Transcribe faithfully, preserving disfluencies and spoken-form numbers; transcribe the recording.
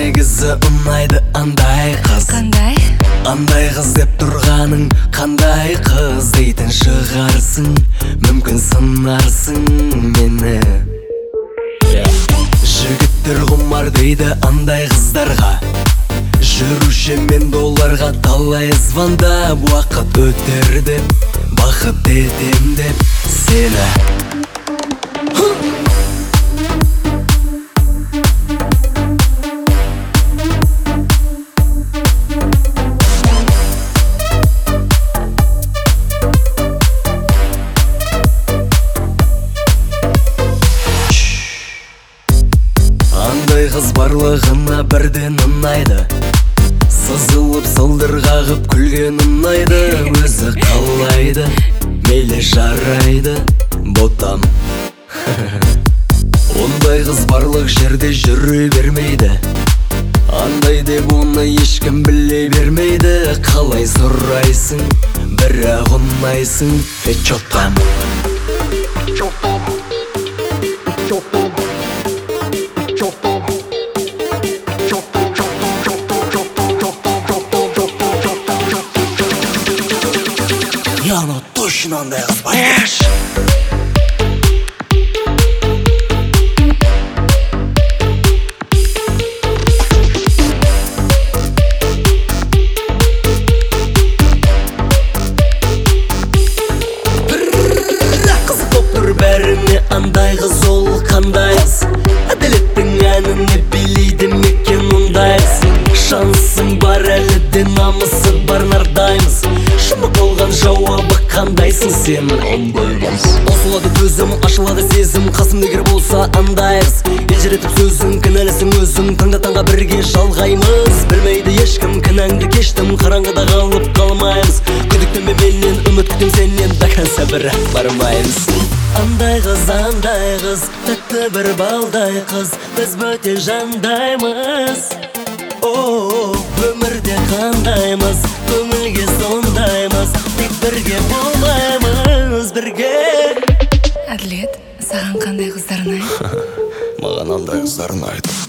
негізі ұнайды андай қыз. Қандай? Андай қыз деп тұрғаның қандай қыз дейтін шығарсың. Мүмкін сынарсың мені. Жігіттер құмар дейді андай қыздарға. Жүруші мен долларға талай звондап уақыт өтер деп, бақыт етем деп сені. Андай қыз барлығына бірден ұнайды. Сызылып сылдыр қағып күлген ұнайды. Өзі қалайды, мейлі жарайды ботам. Ондай қыз барлық жерде жүре бермейді. Андай деп оны ешкім біле бермейді. Қалай сұрайсың, бірақ ұнайсың. Е чотам. Я, ну точно андай қыз баяш. Қызық боп тұр бәріне андай қыз, ол қандай қыз? Әділеттің әніне билейді мекен ондай қыз. Шансың бар әлі де намысы бар нардаймыз. Жұмық болған жауабы қандайсың сен? Осылады көзім, ашылады сезім. Қасым дегер болса андай қыз. Елжіретіп сөзің, кінәлісің өзің. Таңда таңға бірге жалғаймыз. Білмейді ешкім кінәңді кештім. Қараңғыда қалып қалмаймыз. Күдіктенбе менен, үміт күтем сенен. Даканса бірақ бармаймыз. Андай қыз, андай қыз, тәтті бір балдай қыз. Біз бөтен жандаймыз. О, өмірде қандаймыз, көңілге сондаймыз. Тек бірге болмаймыз, бірге. Әділет, саған қандай қыздар ұнайды? Маған андай қыздар ұнайды.